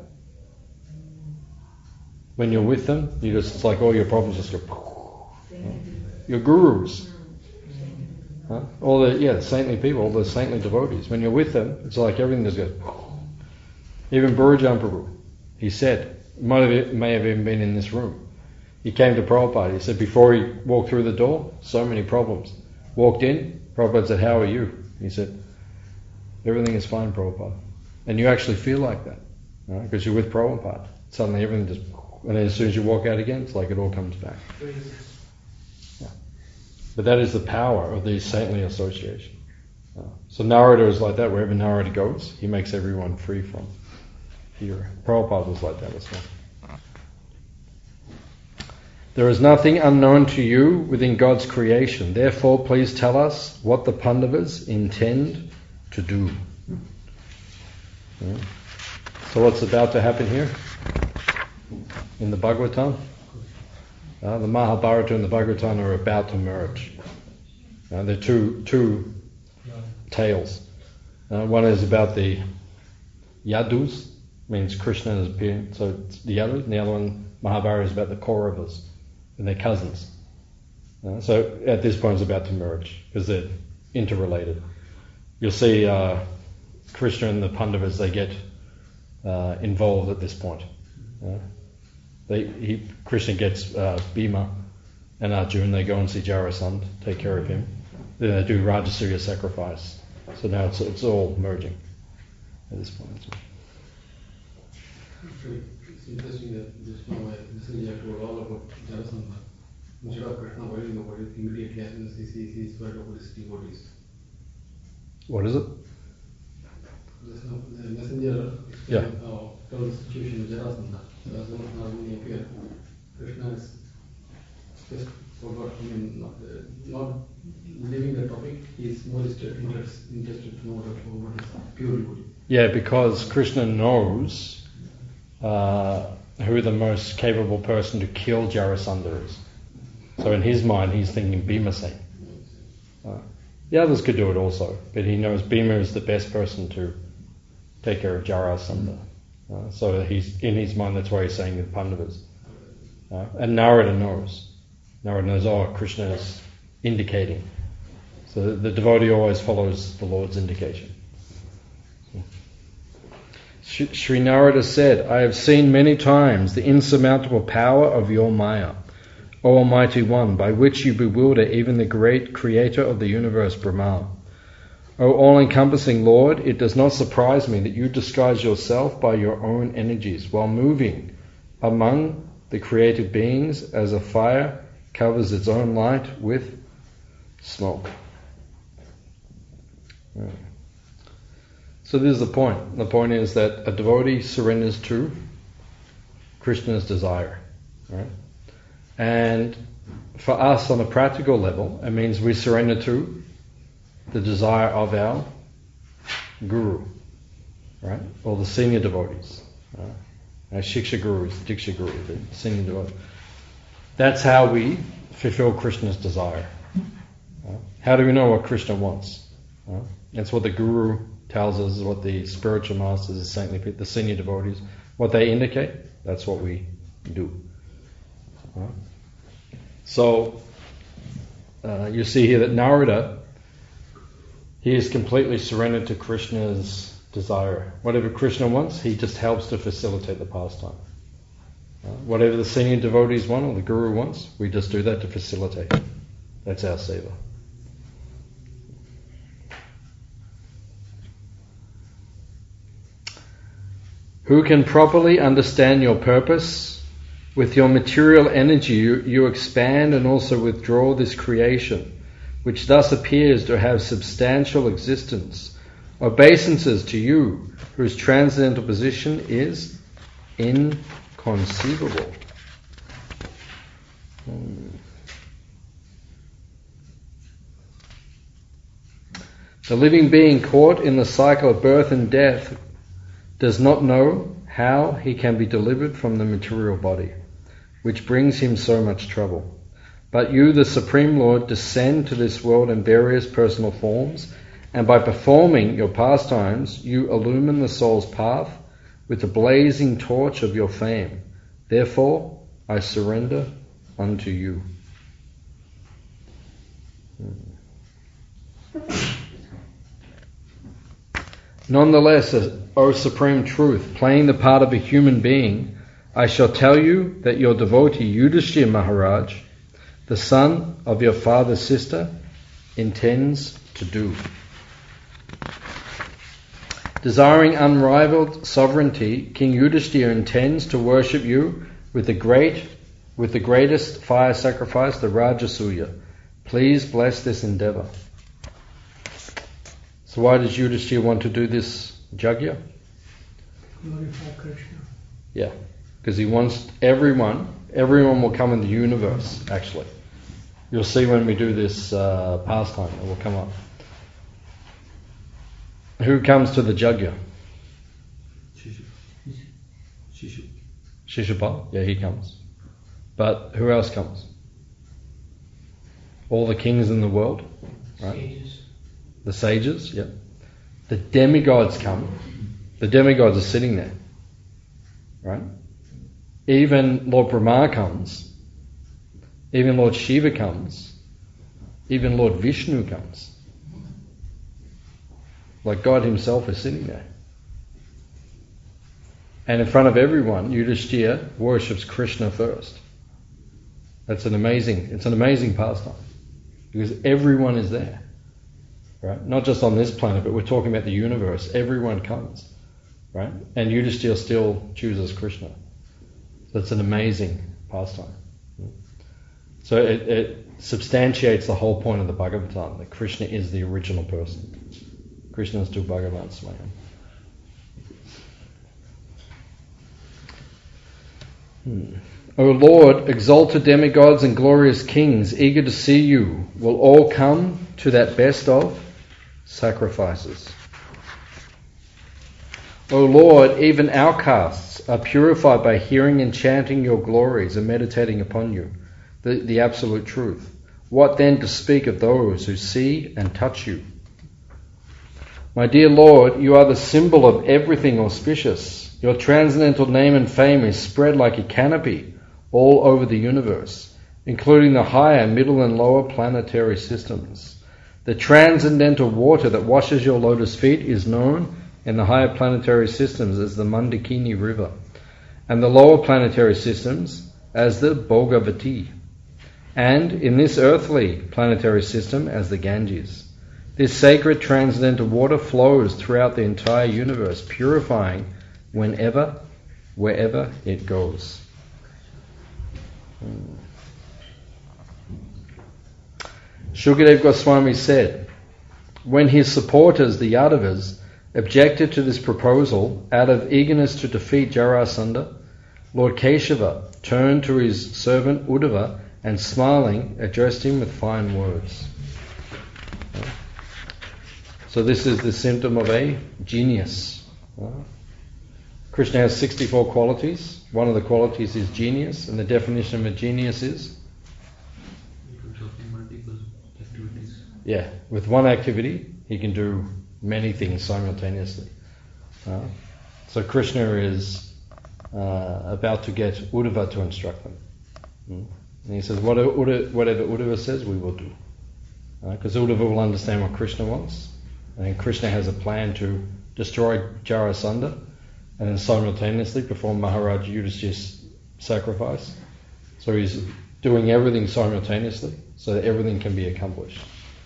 Speaker 1: When you're with them, it's like all your problems just go. Your gurus. All the saintly people, all the saintly devotees. When you're with them, it's like everything just goes. Even Burjan Prabhu, he said, may have even been in this room. He came to Prabhupada. He said before he walked through the door, so many problems. Walked in, Prabhupada said, how are you? He said, everything is fine, Prabhupada. And you actually feel like that, because you're with Prabhupada. Suddenly everything just, and then as soon as you walk out again, it's like it all comes back. Yeah. But that is the power of the saintly association. So Narada is like that. Wherever Narada goes, he makes everyone free from fear. Prabhupada was like that as well. There is nothing unknown to you within God's creation. Therefore, please tell us what the Pandavas intend to do. Yeah. So what's about to happen here? In the Bhagavatam? The Mahabharata and the Bhagavatam are about to merge. They're two tales. One is about the Yadus, means Krishna has appeared, so it's the Yadus, and the other one, Mahabharata, is about the Kauravas and their cousins. So at this point it's about to merge, because they're interrelated. You'll see Krishna and the Pandavas, they get involved at this point. Krishna gets Bhima and Arjuna, they go and see Jarasandha, take care of him. Then they do Rajasuya sacrifice. So now it's all merging at this point.
Speaker 9: It's interesting that just now I told all about Jarasandha. Instead of Krishna worrying about it, immediately as soon as he sees, he's worried about his devotees.
Speaker 1: What is it?
Speaker 9: Just now the messenger told the situation of Jarasandha. So as soon as Narayana appeared, Krishna is just forgot, not leaving the topic, he is more interested to know what is pure devotee.
Speaker 1: Yeah, because Krishna knows who the most capable person to kill Jarasandha is. So in his mind, he's thinking Bhimasen. The others could do it also, but he knows Bhima is the best person to take care of Jarasandha. So he's in his mind, that's why he's saying the Pandavas. And Narada knows. Narada knows, Krishna is indicating. So the devotee always follows the Lord's indication. Sri Narada said, I have seen many times the insurmountable power of your Maya, O Almighty One, by which you bewilder even the great creator of the universe, Brahma. O all-encompassing Lord, it does not surprise me that you disguise yourself by your own energies while moving among the created beings as a fire covers its own light with smoke. Yeah. So this is the point. The point is that a devotee surrenders to Krishna's desire. Right? And for us on a practical level, it means we surrender to the desire of our guru, right? Or the senior devotees. Our Shiksha gurus, Diksha guru, the senior devotees. That's how we fulfill Krishna's desire. How do we know what Krishna wants? That's what the guru tells us, what the spiritual masters, the saintly people, the senior devotees, what they indicate, that's what we do. So, you see here that Narada, he is completely surrendered to Krishna's desire. Whatever Krishna wants, he just helps to facilitate the pastime. Whatever the senior devotees want or the guru wants, we just do that to facilitate. That's our seva. Who can properly understand your purpose? With your material energy you expand and also withdraw this creation, which thus appears to have substantial existence, obeisances to you, whose transcendental position is inconceivable. The living being caught in the cycle of birth and death does not know how he can be delivered from the material body, which brings him so much trouble. But you, the Supreme Lord, descend to this world in various personal forms, and by performing your pastimes, you illumine the soul's path with the blazing torch of your fame. Therefore, I surrender unto you. Nonetheless, O Supreme Truth, playing the part of a human being, I shall tell you that your devotee Yudhishthira Maharaj, the son of your father's sister, intends to do. Desiring unrivaled sovereignty, King Yudhishthira intends to worship you with the greatest fire sacrifice, the Rajasuya. Please bless this endeavor. So why does Yudhishthira want to do this yajna?
Speaker 6: Glorify Krishna.
Speaker 1: Yeah, because he wants everyone will come in the universe, actually. You'll see when we do this pastime, it will come up. Who comes to the yajna? Shishupal? Yeah, he comes. But who else comes? All the kings in the world, right?
Speaker 8: Sages.
Speaker 1: The sages, yeah. The demigods come. The demigods are sitting there, right? Even Lord Brahma comes. Even Lord Shiva comes. Even Lord Vishnu comes. Like God himself is sitting there. And in front of everyone, Yudhishthira worships Krishna first. It's an amazing pastime. Because everyone is there. Right? Not just on this planet, but we're talking about the universe. Everyone comes. Right? And Yudhishthira still chooses Krishna. So it's an amazing pastime. So it substantiates the whole point of the Bhagavatam, that Krishna is the original person. Krishna is tu Bhagavan Swayam. O Lord, exalted demigods and glorious kings, eager to see you, will all come to that best of sacrifices. O Lord, even outcasts are purified by hearing and chanting your glories and meditating upon you, the absolute truth. What then to speak of those who see and touch you? My dear Lord, you are the symbol of everything auspicious. Your transcendental name and fame is spread like a canopy all over the universe, including the higher, middle and lower planetary systems. The transcendental water that washes your lotus feet is known in the higher planetary systems as the Mandakini River, and the lower planetary systems as the Bhogavati, and in this earthly planetary system as the Ganges. This sacred transcendental water flows throughout the entire universe, purifying wherever it goes. Shukadeva Goswami said, when his supporters, the Yadavas, objected to this proposal out of eagerness to defeat Jarasandha, Lord Keshava turned to his servant Uddhava and smiling addressed him with fine words. So this is the symptom of a genius. Krishna has 64 qualities. One of the qualities is genius, and the definition of a genius is?
Speaker 2: Multiple activities.
Speaker 1: Yeah, with one activity, he can do many things simultaneously. So Krishna is about to get Uddhava to instruct them. And he says, whatever Uddhava says, we will do. Because Uddhava will understand what Krishna wants. And Krishna has a plan to destroy Jarasandha and then simultaneously perform Maharaj Yudhishthira's sacrifice. So he's doing everything simultaneously so that everything can be accomplished.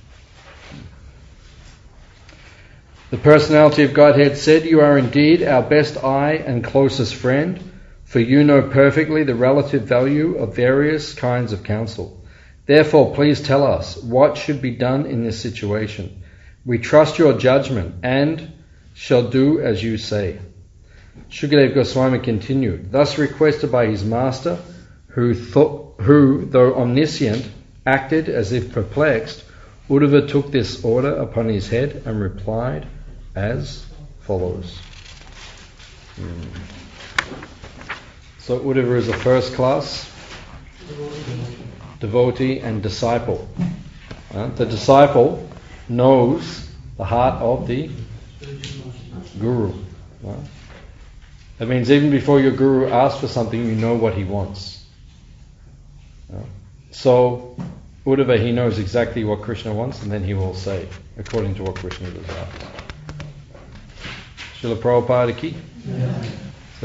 Speaker 1: The personality of Godhead said, you are indeed our best eye and closest friend, for you know perfectly the relative value of various kinds of counsel. Therefore, please tell us what should be done in this situation. We trust your judgment and shall do as you say. Shukadeva Goswami continued, thus requested by his master, who, though omniscient, acted as if perplexed, Uddhava took this order upon his head and replied as follows. So Uddhava is a first class devotee and disciple. The disciple knows the heart of the guru. That means even before your guru asks for something, you know what he wants. So Uddhava, he knows exactly what Krishna wants, and then he will say according to what Krishna desires. Srila Prabhupada ki?